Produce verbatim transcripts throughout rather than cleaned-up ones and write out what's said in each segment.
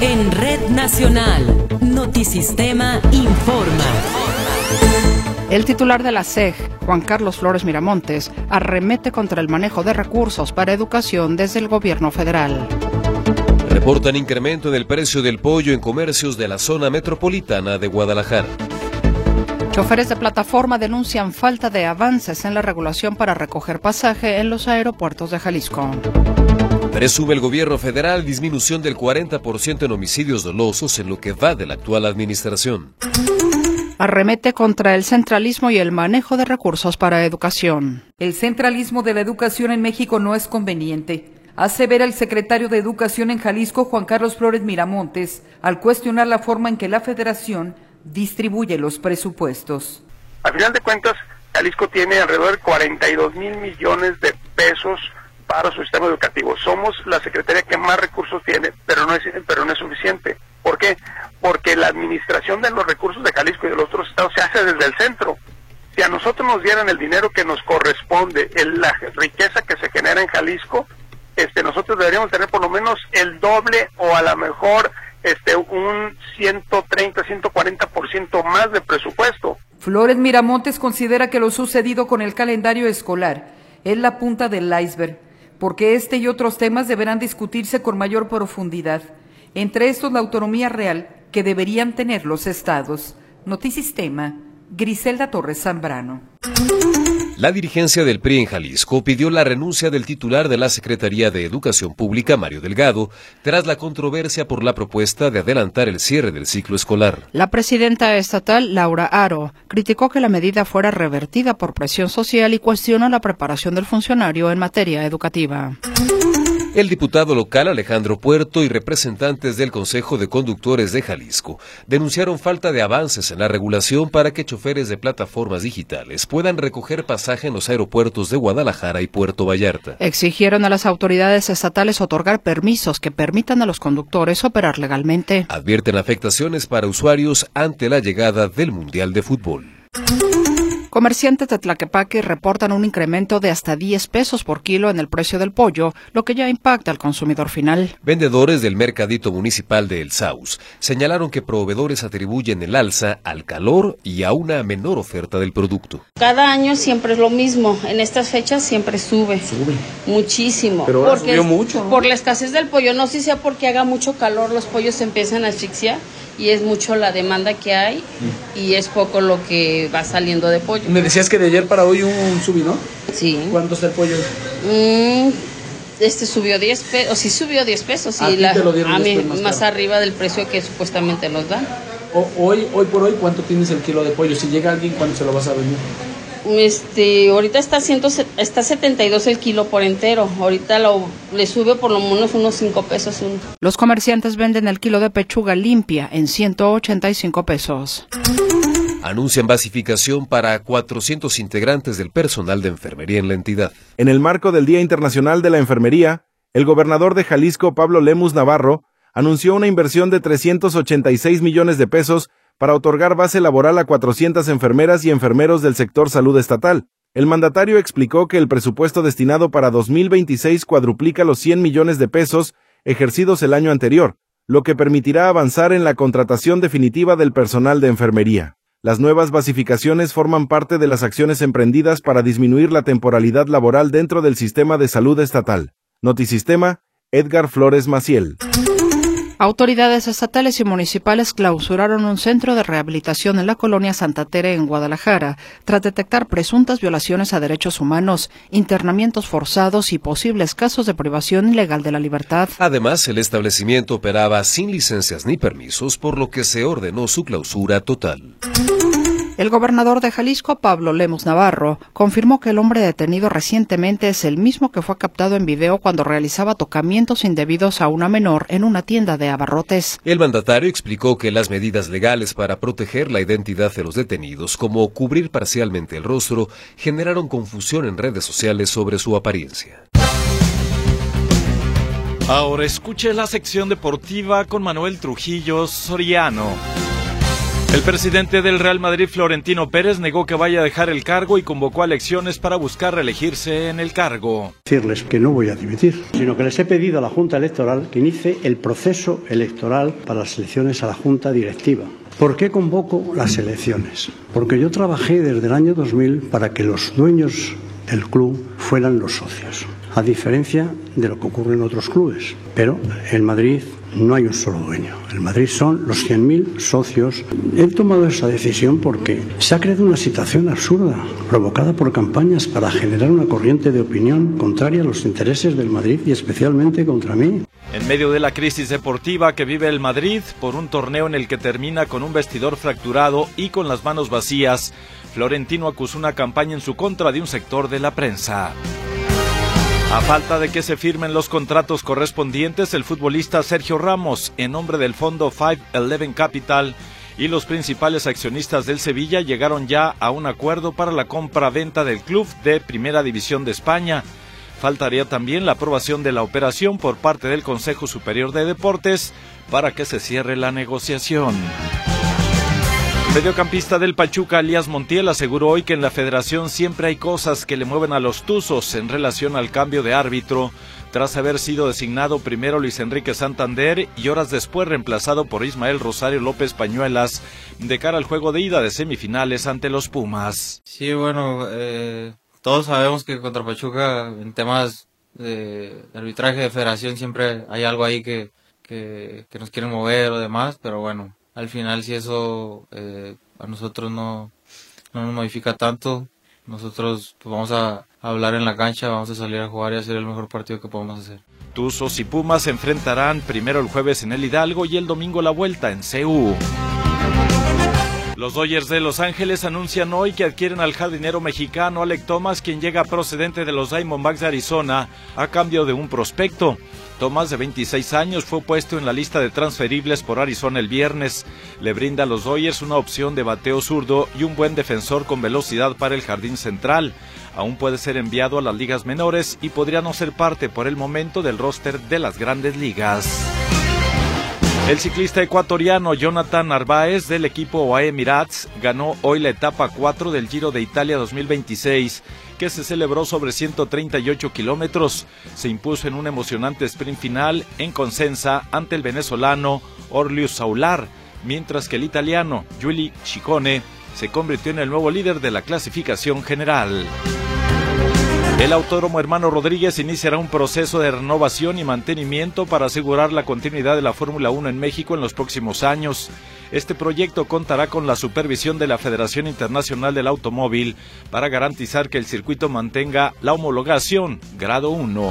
En Red Nacional, Notisistema informa. El titular de la S E G, Juan Carlos Flores Miramontes, arremete contra el manejo de recursos para educación desde el gobierno federal. Reportan incremento en el precio del pollo en comercios de la zona metropolitana de Guadalajara. Choferes de plataforma denuncian falta de avances en la regulación para recoger pasaje en los aeropuertos de Jalisco. Presume el gobierno federal disminución del cuarenta por ciento en homicidios dolosos en lo que va de la actual administración. Arremete contra el centralismo y el manejo de recursos para educación. El centralismo de la educación en México no es conveniente, asevera el secretario de Educación en Jalisco, Juan Carlos Flores Miramontes, al cuestionar la forma en que la federación distribuye los presupuestos. Al final de cuentas, Jalisco tiene alrededor de cuarenta y dos mil millones de pesos para su sistema educativo. Somos la secretaría que más recursos tiene, pero no es, pero no es suficiente. ¿Por qué? Porque la administración de los recursos de Jalisco y de los otros estados se hace desde el centro. Si a nosotros nos dieran el dinero que nos corresponde, el, la riqueza que se genera en Jalisco, este, nosotros deberíamos tener por lo menos el doble o a lo mejor este, un ciento treinta, ciento cuarenta por ciento más de presupuesto. Flores Miramontes considera que lo sucedido con el calendario escolar es la punta del iceberg, porque este y otros temas deberán discutirse con mayor profundidad. Entre estos, la autonomía real que deberían tener los estados. Notisistema, Griselda Torres Zambrano. La dirigencia del P R I en Jalisco pidió la renuncia del titular de la Secretaría de Educación Pública, Mario Delgado, tras la controversia por la propuesta de adelantar el cierre del ciclo escolar. La presidenta estatal, Laura Aro, criticó que la medida fuera revertida por presión social y cuestionó la preparación del funcionario en materia educativa. El diputado local Alejandro Puerto y representantes del Consejo de Conductores de Jalisco denunciaron falta de avances en la regulación para que choferes de plataformas digitales puedan recoger pasaje en los aeropuertos de Guadalajara y Puerto Vallarta. Exigieron a las autoridades estatales otorgar permisos que permitan a los conductores operar legalmente. Advierten afectaciones para usuarios ante la llegada del Mundial de Fútbol. Comerciantes de Tlaquepaque reportan un incremento de hasta diez pesos por kilo en el precio del pollo, lo que ya impacta al consumidor final. Vendedores del mercadito municipal de El Saus señalaron que proveedores atribuyen el alza al calor y a una menor oferta del producto. Cada año siempre es lo mismo, en estas fechas siempre sube, sube. muchísimo. Pero ahora subió mucho, ¿no? Por la escasez del pollo, no sé si sea porque haga mucho calor, los pollos se empiezan a asfixiar y es mucho la demanda que hay mm. y es poco lo que va saliendo de pollo. Me decías que de ayer para hoy un subidón. Sí. ¿Cuánto está el pollo? Mm, este subió diez pesos, sí subió diez pesos. ¿A y ti la, te lo dieron a mí más, más arriba del precio que supuestamente nos dan. O, hoy, hoy por hoy, ¿cuánto tienes el kilo de pollo? Si llega alguien, ¿cuánto se lo vas a vender? Este, ahorita está ciento, está setenta y dos el kilo por entero. Ahorita lo, le sube por lo menos unos cinco pesos. Uno. Los comerciantes venden el kilo de pechuga limpia en ciento ochenta y cinco pesos. Anuncian basificación para cuatrocientos integrantes del personal de enfermería en la entidad. En el marco del Día Internacional de la Enfermería, el gobernador de Jalisco, Pablo Lemus Navarro, anunció una inversión de trescientos ochenta y seis millones de pesos para otorgar base laboral a cuatrocientas enfermeras y enfermeros del sector salud estatal. El mandatario explicó que el presupuesto destinado para dos mil veintiséis cuadruplica los cien millones de pesos ejercidos el año anterior, lo que permitirá avanzar en la contratación definitiva del personal de enfermería. Las nuevas basificaciones forman parte de las acciones emprendidas para disminuir la temporalidad laboral dentro del sistema de salud estatal. Notisistema, Edgar Flores Maciel. Autoridades estatales y municipales clausuraron un centro de rehabilitación en la colonia Santa Tere en Guadalajara, tras detectar presuntas violaciones a derechos humanos, internamientos forzados y posibles casos de privación ilegal de la libertad. Además, el establecimiento operaba sin licencias ni permisos, por lo que se ordenó su clausura total. El gobernador de Jalisco, Pablo Lemus Navarro, confirmó que el hombre detenido recientemente es el mismo que fue captado en video cuando realizaba tocamientos indebidos a una menor en una tienda de abarrotes. El mandatario explicó que las medidas legales para proteger la identidad de los detenidos, como cubrir parcialmente el rostro, generaron confusión en redes sociales sobre su apariencia. Ahora escuche la sección deportiva con Manuel Trujillo Soriano. El presidente del Real Madrid, Florentino Pérez, negó que vaya a dejar el cargo y convocó a elecciones para buscar reelegirse en el cargo. Decirles que no voy a dimitir, sino que les he pedido a la Junta Electoral que inicie el proceso electoral para las elecciones a la Junta Directiva. ¿Por qué convoco las elecciones? Porque yo trabajé desde el año dos mil para que los dueños del club fueran los socios, a diferencia de lo que ocurre en otros clubes. Pero en Madrid no hay un solo dueño. En Madrid son los cien mil socios. He tomado esa decisión porque se ha creado una situación absurda, provocada por campañas para generar una corriente de opinión contraria a los intereses del Madrid y especialmente contra mí. En medio de la crisis deportiva que vive el Madrid, por un torneo en el que termina con un vestidor fracturado y con las manos vacías, Florentino acusó una campaña en su contra de un sector de la prensa. A falta de que se firmen los contratos correspondientes, el futbolista Sergio Ramos, en nombre del fondo cinco once Capital, y los principales accionistas del Sevilla llegaron ya a un acuerdo para la compra-venta del club de Primera División de España. Faltaría también la aprobación de la operación por parte del Consejo Superior de Deportes para que se cierre la negociación. El mediocampista del Pachuca, Elías Montiel, aseguró hoy que en la federación siempre hay cosas que le mueven a los tuzos en relación al cambio de árbitro, tras haber sido designado primero Luis Enrique Santander y horas después reemplazado por Ismael Rosario López Pañuelas, de cara al juego de ida de semifinales ante los Pumas. Sí, bueno, eh, todos sabemos que contra Pachuca, en temas de arbitraje de federación, siempre hay algo ahí que, que, que nos quieren mover o demás, pero bueno. Al final, si eso eh, a nosotros no, no nos modifica tanto, nosotros pues, vamos a, a hablar en la cancha, vamos a salir a jugar y hacer el mejor partido que podamos hacer. Tuzos y Pumas se enfrentarán primero el jueves en el Hidalgo y el domingo la vuelta en C U. Los Dodgers de Los Ángeles anuncian hoy que adquieren al jardinero mexicano Alek Thomas, quien llega procedente de los Diamondbacks de Arizona a cambio de un prospecto. Thomas, de veintiséis años, fue puesto en la lista de transferibles por Arizona el viernes. Le brinda a los Dodgers una opción de bateo zurdo y un buen defensor con velocidad para el jardín central. Aún puede ser enviado a las ligas menores y podría no ser parte por el momento del roster de las grandes ligas. El ciclista ecuatoriano Jonathan Narváez del equipo U A E Emirates ganó hoy la etapa cuatro del Giro de Italia dos mil veintiséis, que se celebró sobre ciento treinta y ocho kilómetros. Se impuso en un emocionante sprint final en Consenza ante el venezolano Orlius Saular, mientras que el italiano Giulio Ciccone se convirtió en el nuevo líder de la clasificación general. El Autódromo Hermano Rodríguez iniciará un proceso de renovación y mantenimiento para asegurar la continuidad de la Fórmula uno en México en los próximos años. Este proyecto contará con la supervisión de la Federación Internacional del Automóvil para garantizar que el circuito mantenga la homologación grado uno.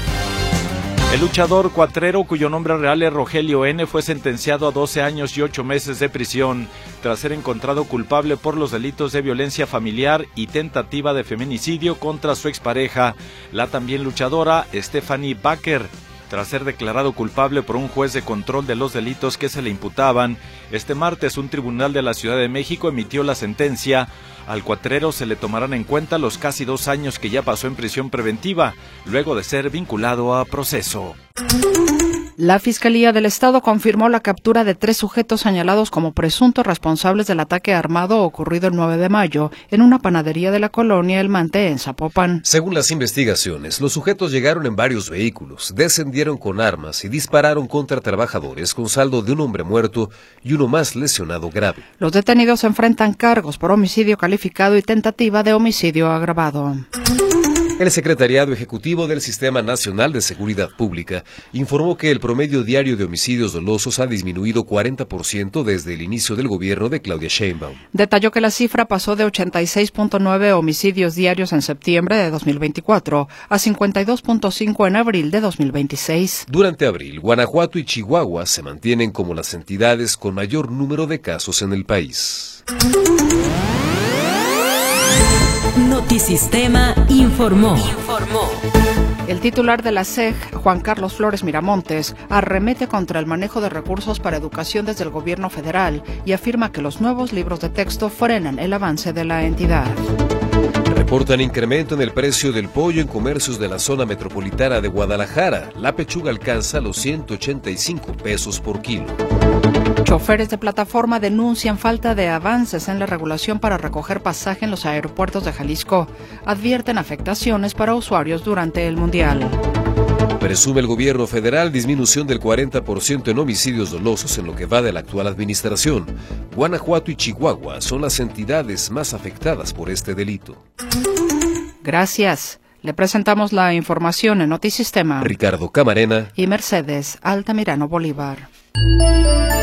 El luchador cuatrero, cuyo nombre real es Rogelio N., fue sentenciado a doce años y ocho meses de prisión tras ser encontrado culpable por los delitos de violencia familiar y tentativa de feminicidio contra su expareja, la también luchadora Stephanie Baker. Tras ser declarado culpable por un juez de control de los delitos que se le imputaban, este martes un tribunal de la Ciudad de México emitió la sentencia. Al cuatrero se le tomarán en cuenta los casi dos años que ya pasó en prisión preventiva, luego de ser vinculado a proceso. La Fiscalía del Estado confirmó la captura de tres sujetos señalados como presuntos responsables del ataque armado ocurrido el nueve de mayo en una panadería de la colonia El Mante en Zapopan. Según las investigaciones, los sujetos llegaron en varios vehículos, descendieron con armas y dispararon contra trabajadores con saldo de un hombre muerto y uno más lesionado grave. Los detenidos enfrentan cargos por homicidio calificado y tentativa de homicidio agravado. El Secretariado Ejecutivo del Sistema Nacional de Seguridad Pública informó que el promedio diario de homicidios dolosos ha disminuido cuarenta por ciento desde el inicio del gobierno de Claudia Sheinbaum. Detalló que la cifra pasó de ochenta y seis punto nueve homicidios diarios en septiembre de dos mil veinticuatro a cincuenta y dos punto cinco en abril de dos mil veintiséis. Durante abril, Guanajuato y Chihuahua se mantienen como las entidades con mayor número de casos en el país. Notisistema informó. Informó. El titular de la S E G, Juan Carlos Flores Miramontes, arremete contra el manejo de recursos para educación desde el gobierno federal y afirma que los nuevos libros de texto frenan el avance de la entidad. Reportan incremento en el precio del pollo en comercios de la zona metropolitana de Guadalajara. La pechuga alcanza los ciento ochenta y cinco pesos por kilo. Choferes de plataforma denuncian falta de avances en la regulación para recoger pasaje en los aeropuertos de Jalisco. Advierten afectaciones para usuarios durante el Mundial. Presume el gobierno federal disminución del cuarenta por ciento en homicidios dolosos en lo que va de la actual administración. Guanajuato y Chihuahua son las entidades más afectadas por este delito. Gracias. Le presentamos la información en Notisistema. Ricardo Camarena y Mercedes Altamirano Bolívar.